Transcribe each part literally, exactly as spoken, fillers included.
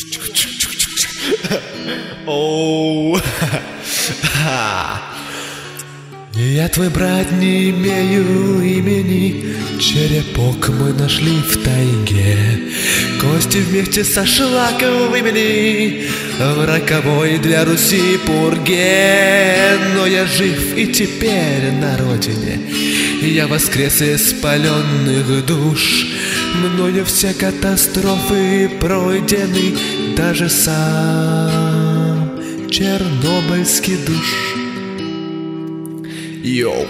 Оу. Я твой брат, не имею имени. Черепок мы нашли в тайге, кости вместе со шлаком вымели в роковой для Руси пурге. Но я жив и теперь на родине, я воскрес из спаленных душ. Мною все катастрофы пройдены, даже сам чернобыльский душ. Йоу,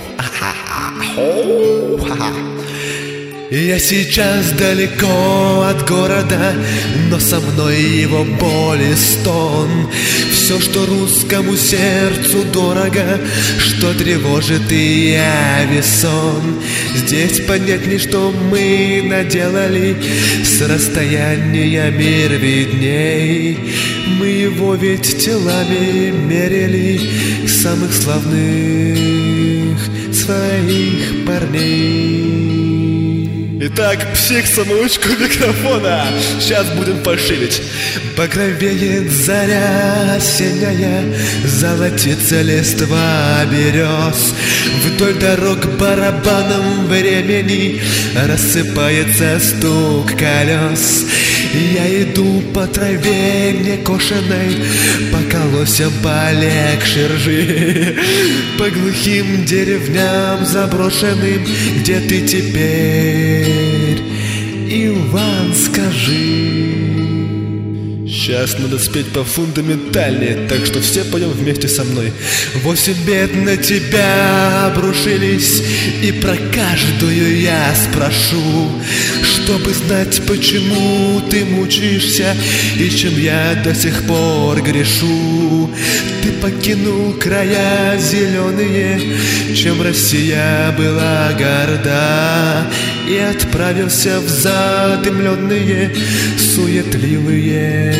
я сейчас далеко от города, но со мной его боль и стон. Все, что русскому сердцу дорого, что тревожит и яви сон. Здесь понять ли, что мы наделали, с расстояния мир видней. Мы его ведь телами мерили, самых славных своих парней. Итак, псих-самоучку микрофона сейчас будем фальшивить. Багровеет заря осенняя, золотится листва берез. Вдоль дорог барабаном времени рассыпается стук колес. Я иду по траве некошенной, по колосям полегче ржи, по глухим деревням заброшенным. Где ты теперь, Иван, скажи? Сейчас надо спеть по-фундаментальнее, так что все поем вместе со мной. Восемь бед на тебя обрушились, и про каждую я спрошу, чтобы знать, почему ты мучаешься и чем я до сих пор грешу. Ты покинул края зеленые, чем Россия была горда, и отправился в задымленные, суетливые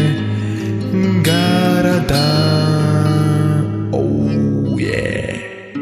города. Оу, yeah.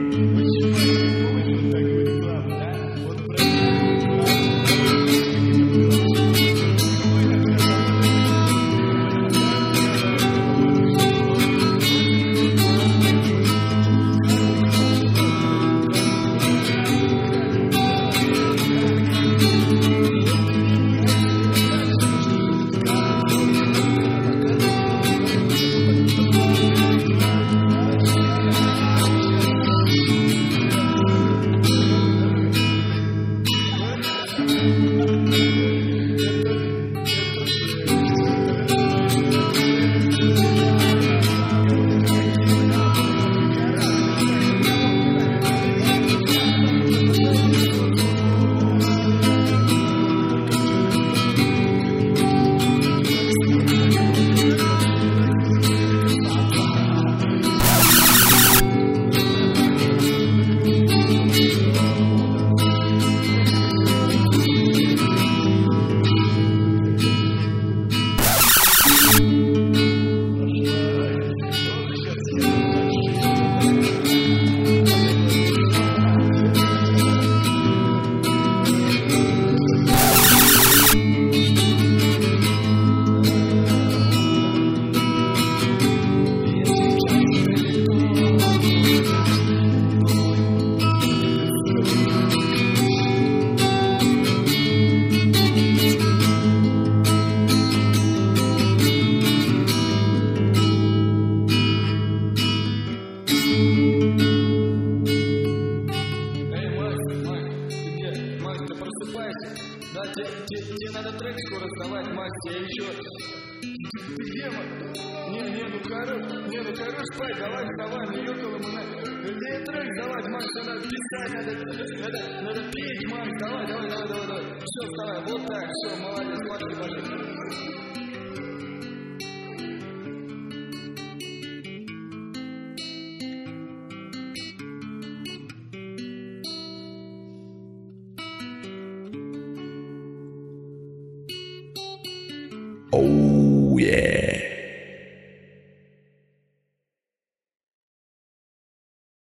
Да, тебе надо трек скоро сдавать, Макс, я еще... Ты где, Макс? Не, не, ну хорош, не, ну хорош, спать, давай, вставай, ну ёкало мы надо... Мне трек сдавать, Макс, надо писать, надо, надо, надо петь, Макс, давай, давай, давай, давай, давай. Все, вставай, вот так, все, молодец, пошли, пошли. Oh yeah.